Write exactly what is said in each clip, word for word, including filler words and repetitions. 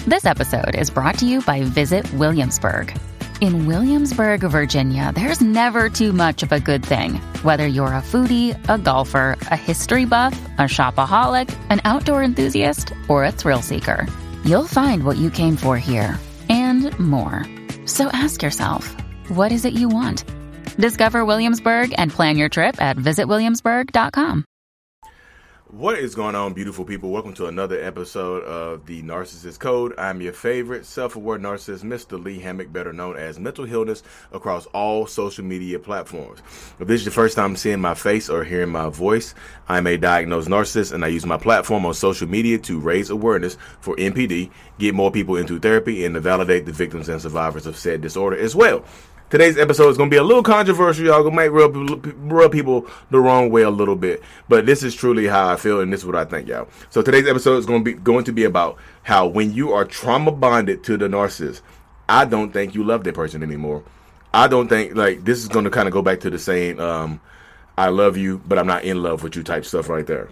This episode is brought to you by Visit Williamsburg. In Williamsburg, Virginia, there's never too much of a good thing. Whether you're a foodie, a golfer, a history buff, a shopaholic, an outdoor enthusiast, or a thrill seeker, you'll find what you came for here and more. So ask yourself, what is it you want? Discover Williamsburg and plan your trip at visit williamsburg dot com. What is going on, beautiful people? Welcome to another episode of The Narcissist Code. I'm your favorite self-aware narcissist, Mister Lee Hammock, better known as Mental Healness, across all social media platforms. If this is your first time seeing my face or hearing my voice, I'm a diagnosed narcissist, and I use my platform on social media to raise awareness for N P D, get more people into therapy, and to validate the victims and survivors of said disorder as well. Today's episode is going to be a little controversial, y'all. Going to make rub, rub people the wrong way a little bit. But this is truly how I feel, and this is what I think, y'all. So today's episode is going to be going to be about how when you are trauma bonded to the narcissist, I don't think you love that person anymore. I don't think, like, this is going to kind of go back to the saying, um, I love you, but I'm not in love with you type stuff right there.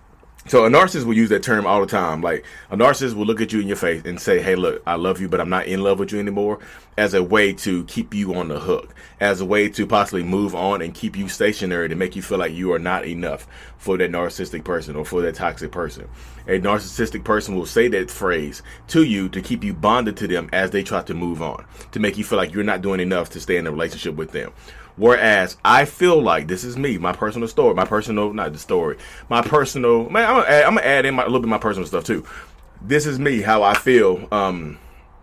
So a narcissist will use that term all the time. Like, a narcissist will look at you in your face and say, hey, look, I love you, but I'm not in love with you anymore, as a way to keep you on the hook, as a way to possibly move on and keep you stationary, to make you feel like you are not enough for that narcissistic person or for that toxic person. A narcissistic person will say that phrase to you to keep you bonded to them as they try to move on, to make you feel like you're not doing enough to stay in a relationship with them. Whereas I feel like, this is me, my personal story, my personal, not the story, my personal, man, I'm gonna add, I'm gonna add in my, a little bit of my personal stuff too. This is me, how I feel um,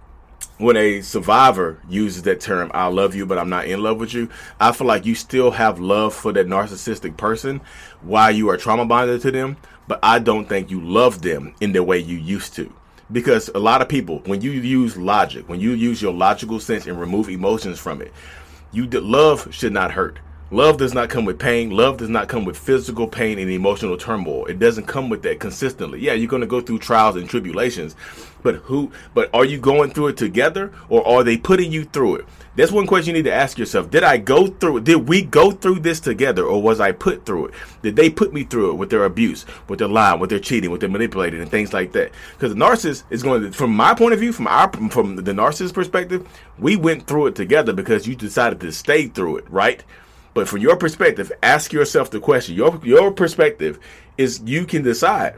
when a survivor uses that term, I love you, but I'm not in love with you. I feel like you still have love for that narcissistic person while you are trauma bonded to them, but I don't think you love them in the way you used to. Because a lot of people, when you use logic, when you use your logical sense and remove emotions from it, You love should not hurt. Love does not come with pain. Love does not come with physical pain and emotional turmoil. It doesn't come with that consistently. Yeah, you're going to go through trials and tribulations, but who? But are you going through it together, or are they putting you through it? That's one question you need to ask yourself. Did I go through it? Did we go through this together, or was I put through it? Did they put me through it with their abuse, with their lying, with their cheating, with their manipulating, and things like that? Because the narcissist is going to, from my point of view, from our, from the narcissist perspective, we went through it together because you decided to stay through it, right? But from your perspective, ask yourself the question. Your your perspective is, you can decide: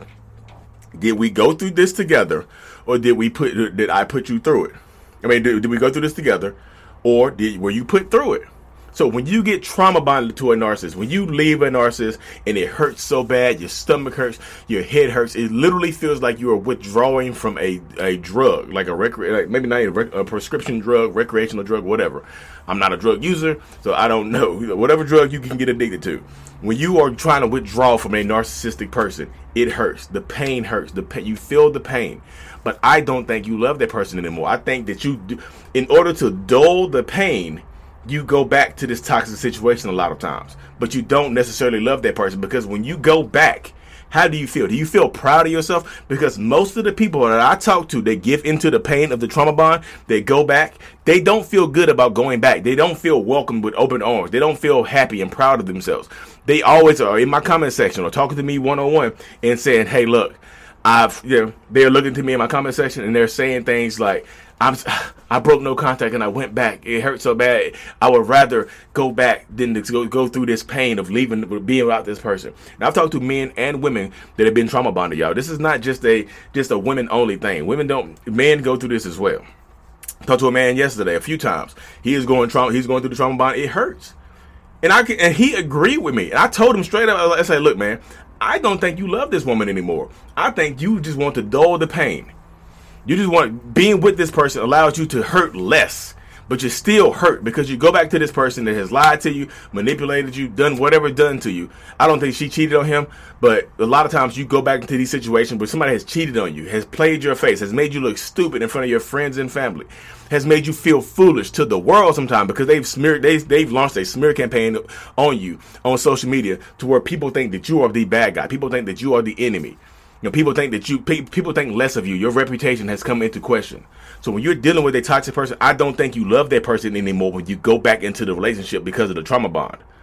did we go through this together, or did we put did I put you through it? I mean, did, did we go through this together, or did were you put through it? So when you get trauma bonded to a narcissist, when you leave a narcissist and it hurts so bad, your stomach hurts, your head hurts, it literally feels like you are withdrawing from a, a drug, like a recre- like maybe not a, rec- a prescription drug, recreational drug, whatever. I'm not a drug user, so I don't know. Whatever drug you can get addicted to. When you are trying to withdraw from a narcissistic person, it hurts. The pain hurts. The pain, you feel the pain. But I don't think you love that person anymore. I think that you, do, in order to dull the pain, you go back to this toxic situation a lot of times, but you don't necessarily love that person, because when you go back, how do you feel? Do you feel proud of yourself? Because most of the people that I talk to, they give into the pain of the trauma bond, they go back, they don't feel good about going back. They don't feel welcomed with open arms. They don't feel happy and proud of themselves. They always are in my comment section or talking to me one-on-one and saying, hey, look, I've, you know, they're looking to me in my comment section and they're saying things like, I'm, I broke no contact and I went back. It hurt so bad. I would rather go back than to go, go through this pain of leaving, being without this person. Now, I've talked to men and women that have been trauma bonded, y'all. This is not just a just a women only thing. Women don't, men go through this as well. Talked to a man yesterday a few times. He is going trauma. He's going through the trauma bond. It hurts, and I can, and he agreed with me. And I told him straight up. I said, look, man, I don't think you love this woman anymore. I think you just want to dull the pain. You just want, being with this person allows you to hurt less, but you still hurt because you go back to this person that has lied to you, manipulated you, done whatever done to you. I don't think she cheated on him, but a lot of times you go back into these situations where somebody has cheated on you, has played your face, has made you look stupid in front of your friends and family, has made you feel foolish to the world sometimes because they've smeared, they, they've launched a smear campaign on you on social media to where people think that you are the bad guy. People think that you are the enemy. You know, people think that you, people think less of you. Your reputation has come into question. So when you're dealing with a toxic person, I don't think you love that person anymore when you go back into the relationship because of the trauma bond.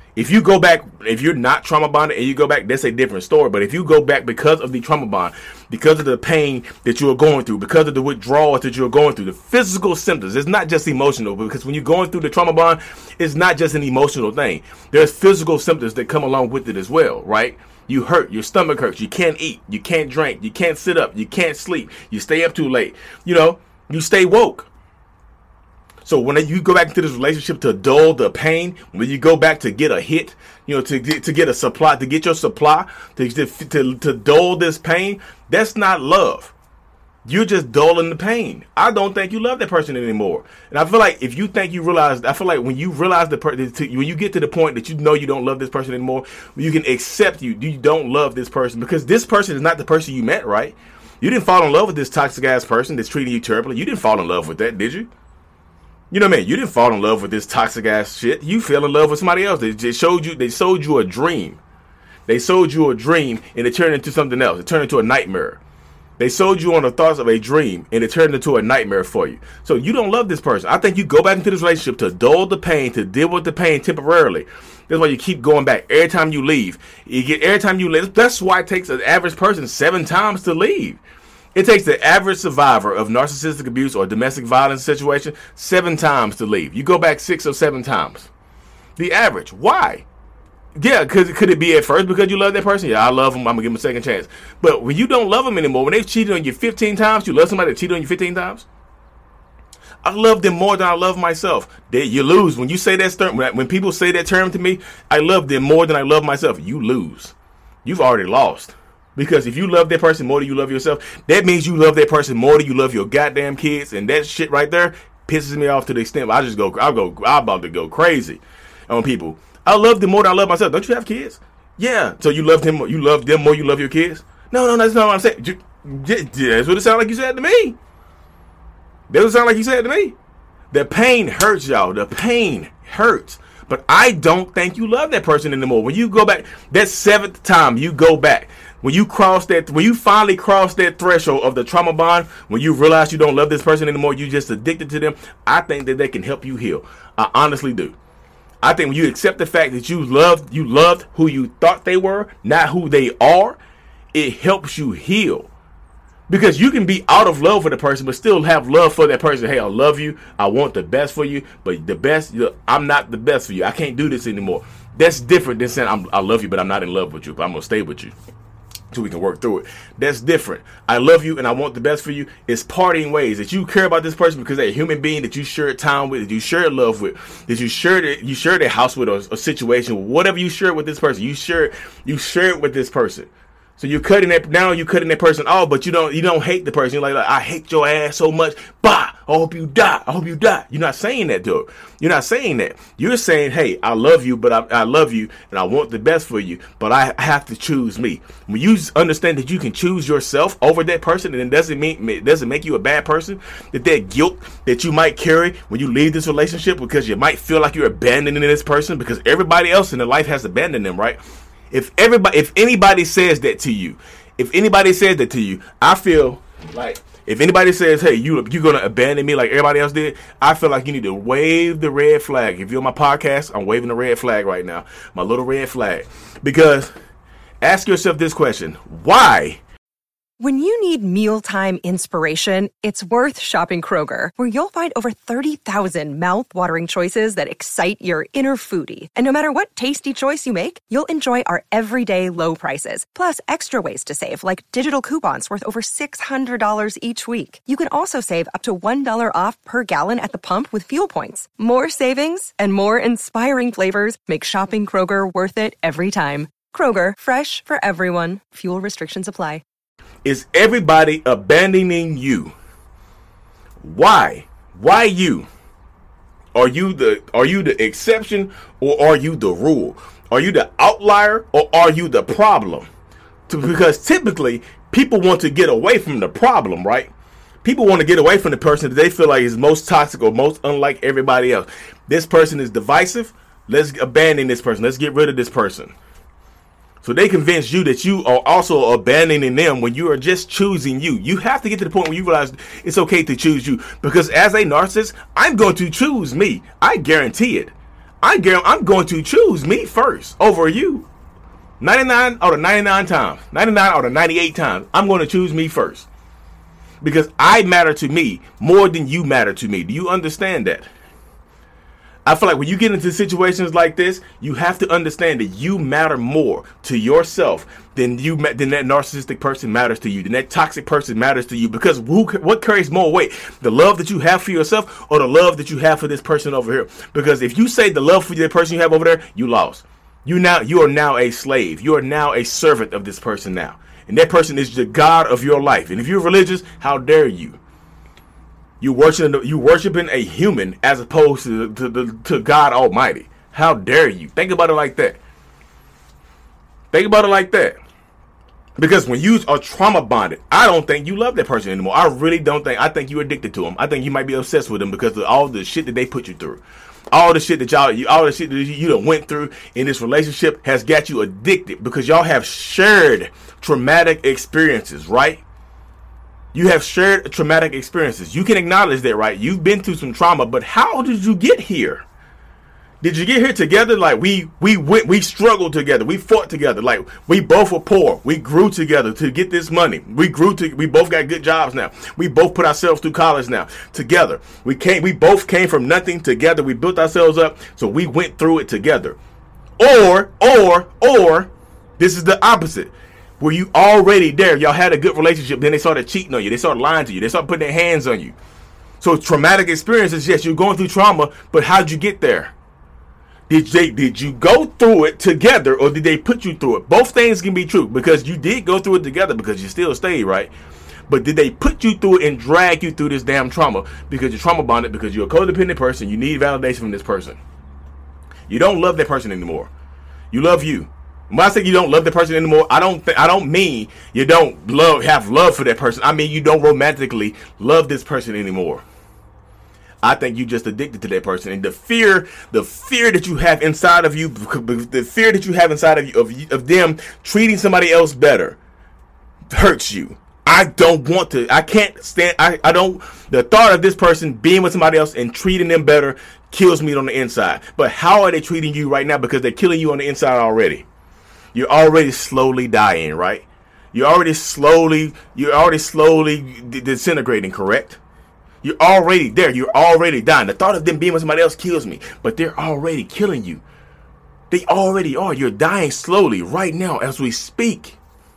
If you go back, if you're not trauma bonded and you go back, that's a different story. But if you go back because of the trauma bond, because of the pain that you are going through, because of the withdrawals that you're going through, the physical symptoms, it's not just emotional. Because when you're going through the trauma bond, it's not just an emotional thing. There's physical symptoms that come along with it as well, right? You hurt, your stomach hurts, you can't eat, you can't drink, you can't sit up, you can't sleep, you stay up too late, you know, you stay woke. So when you go back into this relationship to dull the pain, when you go back to get a hit, you know, to get, to get a supply, to get your supply, to, to, to, to dull this pain, that's not love. You're just dulling the pain. I don't think you love that person anymore. And I feel like if you think you realize, I feel like when you realize the person, when you get to the point that you know you don't love this person anymore, you can accept you, you don't love this person because this person is not the person you met, right? You didn't fall in love with this toxic ass person that's treating you terribly. You didn't fall in love with that, did you? You know what I mean? You didn't fall in love with this toxic ass shit. You fell in love with somebody else. They just showed you, they sold you a dream. They sold you a dream and it turned into something else. It turned into a nightmare. They sold you on the thoughts of a dream and it turned into a nightmare for you. So you don't love this person. I think you go back into this relationship to dull the pain, to deal with the pain temporarily. That's why you keep going back. Every time you leave, you get, every time you leave, that's why it takes an average person seven times to leave. It takes the average survivor of narcissistic abuse or domestic violence situation seven times to leave. You go back six or seven times. The average. Why? Yeah, cause, could it be at first because you love that person? Yeah, I love them. I'm going to give them a second chance. But when you don't love them anymore, when they've cheated on you fifteen times, you love somebody that cheated on you fifteen times? I love them more than I love myself. They, you lose. When you say that term, when people say that term to me, I love them more than I love myself. You lose. You've already lost. Because if you love that person more than you love yourself, that means you love that person more than you love your goddamn kids. And that shit right there pisses me off to the extent where I just go, I'll go, I'm about to go crazy on people. I love them more than I love myself. Don't you have kids? Yeah. So you love them, you love them more, you love your kids? No, no, that's not what I'm saying. That's what it sounded like you said to me. That's what it sounded like you said to me. The pain hurts, y'all. The pain hurts. But I don't think you love that person anymore. When you go back, that seventh time you go back, when you cross that, when you finally cross that threshold of the trauma bond, when you realize you don't love this person anymore, you're just addicted to them, I think that they can help you heal. I honestly do. I think when you accept the fact that you loved, you loved who you thought they were, not who they are, it helps you heal. Because you can be out of love with a person, but still have love for that person. Hey, I love you. I want the best for you. But the best, I'm not the best for you. I can't do this anymore. That's different than saying I'm, I love you, but I'm not in love with you. But I'm going to stay with you so we can work through it. That's different. I love you and I want the best for you. It's parting ways. That you care about this person because they're a human being that you share time with, that you share love with, that you share the, you share their house with, or a situation, whatever you share with this person. You share, you share it with this person. So you're cutting that now. You're cutting that person off, but you don't. You don't hate the person. You're like, like, I hate your ass so much. Bah! I hope you die. I hope you die. You're not saying that to her. You're not saying that. You're saying, hey, I love you, but I, I love you, and I want the best for you. But I have to choose me. When you understand that you can choose yourself over that person, and it doesn't mean it doesn't make you a bad person. That that guilt that you might carry when you leave this relationship because you might feel like you're abandoning this person because everybody else in their life has abandoned them, right? If everybody, if anybody says that to you, if anybody says that to you, I feel like if anybody says, hey, you, you're going to abandon me like everybody else did, I feel like you need to wave the red flag. If you're on my podcast, I'm waving the red flag right now. My little red flag. Because ask yourself this question. Why? When you need mealtime inspiration, it's worth shopping Kroger, where you'll find over thirty thousand mouth-watering choices that excite your inner foodie. And no matter what tasty choice you make, you'll enjoy our everyday low prices, plus extra ways to save, like digital coupons worth over six hundred dollars each week. You can also save up to one dollar off per gallon at the pump with fuel points. More savings and more inspiring flavors make shopping Kroger worth it every time. Kroger, fresh for everyone. Fuel restrictions apply. Is everybody abandoning you? Why? Why you? Are you the are you the exception or are you the rule? Are you the outlier or are you the problem? To, because typically people want to get away from the problem, right? People want to get away from the person that they feel like is most toxic or most unlike everybody else. This person is divisive. Let's abandon this person. Let's get rid of this person. So they convince you that you are also abandoning them when you are just choosing you. You have to get to the point where you realize it's okay to choose you. Because as a narcissist, I'm going to choose me. I guarantee it. I guarantee I'm going to choose me first over you. ninety-nine out of ninety-nine times, ninety-nine out of ninety-eight times, I'm going to choose me first. Because I matter to me more than you matter to me. Do you understand that? I feel like when you get into situations like this, you have to understand that you matter more to yourself than you than that narcissistic person matters to you, than that toxic person matters to you. Because who, what carries more weight? The love that you have for yourself or the love that you have for this person over here? Because if you say the love for the person you have over there, you lost. You now you are now a slave. You are now a servant of this person now. And that person is the God of your life. And if you're religious, how dare you? You worshiping you worshiping a human as opposed to, to, to, to God Almighty. How dare you? Think about it like that. Think about it like that. Because when you are trauma bonded, I don't think you love that person anymore. I really don't think. I think you're addicted to them. I think you might be obsessed with them because of all the shit that they put you through. All the shit that y'all, all the shit that you done went through in this relationship has got you addicted because y'all have shared traumatic experiences, right? You have shared traumatic experiences. You can acknowledge that, right? You've been through some trauma, but how did you get here? Did you get here together? Like we we went, we struggled together. We fought together. Like we both were poor. We grew together to get this money. We grew to. We both got good jobs now. We both put ourselves through college now together. We came. We both came from nothing together. We built ourselves up. So we went through it together. Or or or this is the opposite. Were you already there? Y'all had a good relationship. Then they started cheating on you. They started lying to you. They started putting their hands on you. So traumatic experiences. Yes, you're going through trauma, but how'd you get there? Did they did you go through it together or did they put you through it? Both things can be true because you did go through it together because you still stayed, right? But did they put you through it and drag you through this damn trauma because you're trauma bonded, because you're a codependent person, you need validation from this person. You don't love that person anymore. You love you. When I say you don't love that person anymore, I don't th- I don't mean you don't love have love for that person. I mean you don't romantically love this person anymore. I think you just addicted to that person, and the fear, the fear that you have inside of you, the fear that you have inside of you of, of them treating somebody else better, hurts you. I don't want to. I can't stand. I, I don't. The thought of this person being with somebody else and treating them better kills me on the inside. But how are they treating you right now? Because they're killing you on the inside already. You're already slowly dying, right? You're already slowly. You're already slowly disintegrating. Correct? You're already there. You're already dying. The thought of them being with somebody else kills me, but they're already killing you. They already are. You're dying slowly right now as we speak.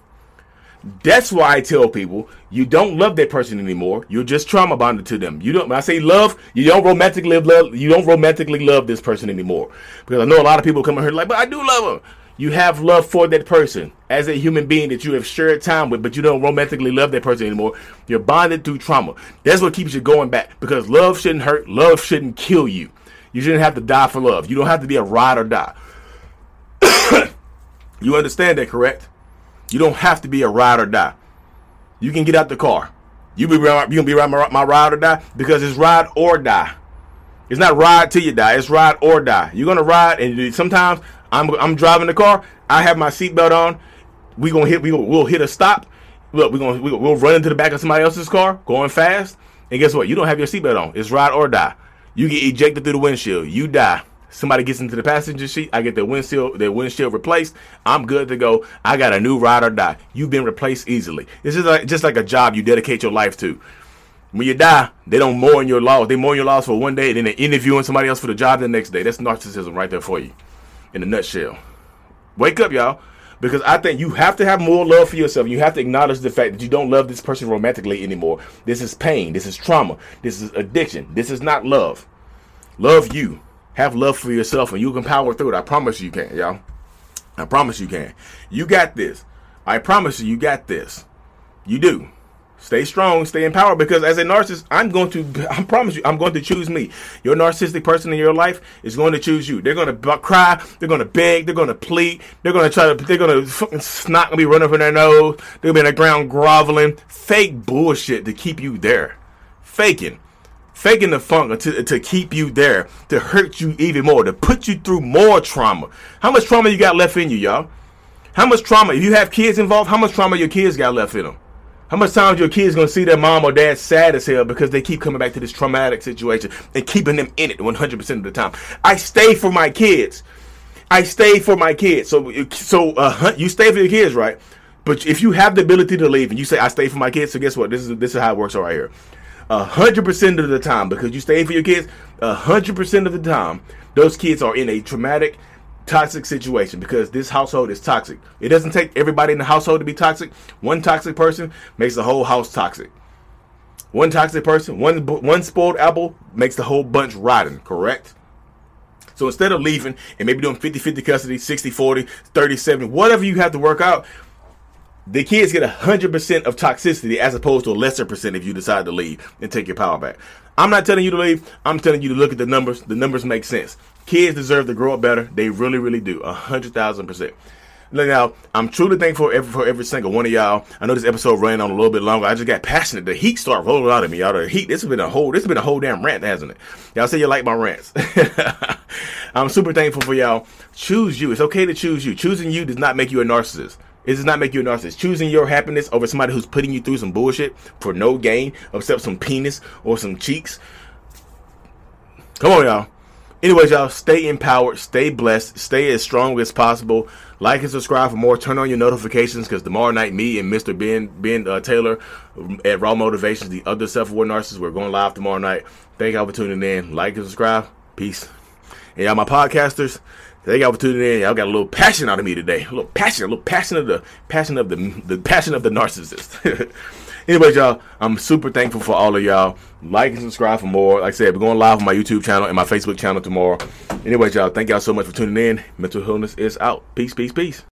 That's why I tell people you don't love that person anymore. You're just trauma bonded to them. You don't. When I say love, you don't romantically love. You don't romantically love this person anymore. Because I know a lot of people come in here like, but I do love them. You have love for that person as a human being that you have shared time with, but you don't romantically love that person anymore. You're bonded through trauma. That's what keeps you going back, because love shouldn't hurt. Love shouldn't kill you. You shouldn't have to die for love. You don't have to be a ride or die. You understand that, correct? You don't have to be a ride or die. You can get out the car. You be you gonna be around my, my ride or die, because it's ride or die. It's not ride till you die. It's ride or die. You're gonna ride, and sometimes I'm I'm driving the car. I have my seatbelt on. We gonna hit. We gonna, we'll hit a stop. Look, we gonna we, we'll run into the back of somebody else's car going fast. And guess what? You don't have your seatbelt on. It's ride or die. You get ejected through the windshield. You die. Somebody gets into the passenger seat. I get their windshield their windshield replaced. I'm good to go. I got a new ride or die. You've been replaced easily. This is like, just like a job you dedicate your life to. When you die, they don't mourn your loss. They mourn your loss for one day, and then they're interviewing somebody else for the job the next day. That's narcissism right there for you, in a nutshell. Wake up, y'all, because I think you have to have more love for yourself. You have to acknowledge the fact that you don't love this person romantically anymore. This is pain. This is trauma. This is addiction. This is not love. Love you. Have love for yourself, and you can power through it. I promise you can, y'all. I promise you can. You got this. I promise you, you got this. You do. Stay strong, stay empowered, because as a narcissist, I'm going to, I promise you, I'm going to choose me. Your narcissistic person in your life is going to choose you. They're going to b- cry, they're going to beg, they're going to plead, they're going to try to, they're going to fucking snot going to be running from their nose, they're going to be on the ground groveling, fake bullshit to keep you there. Faking. Faking the funk to, to keep you there, to hurt you even more, to put you through more trauma. How much trauma you got left in you, y'all? How much trauma, if you have kids involved, how much trauma your kids got left in them? How much time your kids gonna see their mom or dad sad as hell because they keep coming back to this traumatic situation and keeping them in it one hundred percent of the time? I stay for my kids. I stay for my kids. So, so uh, you stay for your kids, right? But if you have the ability to leave and you say, I stay for my kids, so guess what? This is this is how it works right here. one hundred percent of the time, because you stay for your kids, one hundred percent of the time, those kids are in a traumatic, toxic situation because this household is toxic. It doesn't take everybody in the household to be toxic. One toxic person makes the whole house toxic. One toxic person, one one spoiled apple makes the whole bunch rotten, correct? So instead of leaving and maybe doing fifty-fifty custody, sixty forty, thirty seventy, whatever you have to work out, the kids get one hundred percent of toxicity as opposed to a lesser percent if you decide to leave and take your power back. I'm not telling you to leave. I'm telling you to look at the numbers. The numbers make sense. Kids deserve to grow up better. They really, really do. one hundred thousand percent. Now, I'm truly thankful for every, for every single one of y'all. I know this episode ran on a little bit longer. I just got passionate. The heat started rolling out of me, y'all. The heat. This has been a whole. This has been a whole damn rant, hasn't it? Y'all say you like my rants. I'm super thankful for y'all. Choose you. It's okay to choose you. Choosing you does not make you a narcissist. It does not make you a narcissist. Choosing your happiness over somebody who's putting you through some bullshit for no gain except some penis or some cheeks. Come on, y'all. Anyways, y'all, stay empowered, stay blessed, stay as strong as possible. Like and subscribe for more. Turn on your notifications because tomorrow night, me and Mister Ben Ben uh, Taylor at Raw Motivations, the other self-aware narcissist, we're going live tomorrow night. Thank y'all for tuning in. Like and subscribe. Peace. And y'all, my podcasters, thank y'all for tuning in. Y'all got a little passion out of me today. A little passion, a little passion of the passion of the the passion of the narcissist. Anyways, y'all, I'm super thankful for all of y'all. Like and subscribe for more. Like I said, we're going live on my YouTube channel and my Facebook channel tomorrow. Anyways, y'all, thank y'all so much for tuning in. Mental Healness is out. Peace, peace, peace.